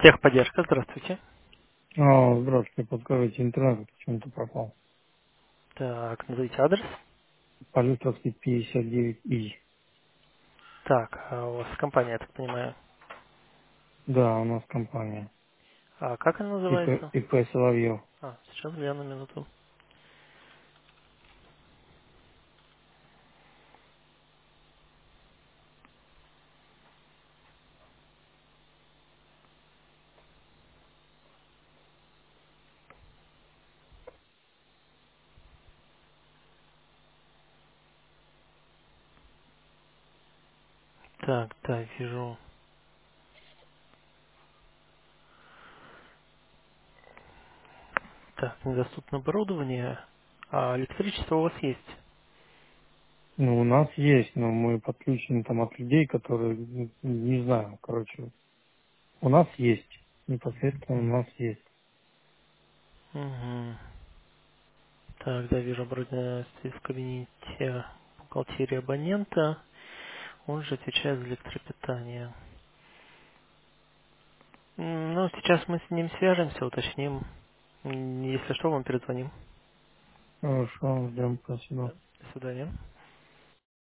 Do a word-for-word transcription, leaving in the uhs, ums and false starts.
Техподдержка, здравствуйте. А, здравствуйте, подскажите, интернет почему-то пропал. Так, назовите адрес. Политовский пятьдесят девять И. Так, а у вас компания, я так понимаю. Да, у нас компания. А как она ИП, называется? ИП Соловьев. А, сейчас гляну минуту. Так, да, вижу. Так, недоступно оборудование. А электричество у вас есть? Ну, у нас есть, но мы подключены там от людей, которые, ну, не знаю, короче, у нас есть. Непосредственно у нас есть. Угу. Так, да, вижу оборудование стоит в кабинете бухгалтерии абонента. Он же отвечает за электропитание. М, Ну, сейчас мы с ним свяжемся, уточним. М, Если что, вам перезвоним. Хорошо, ждем, спасибо. Да. До свидания.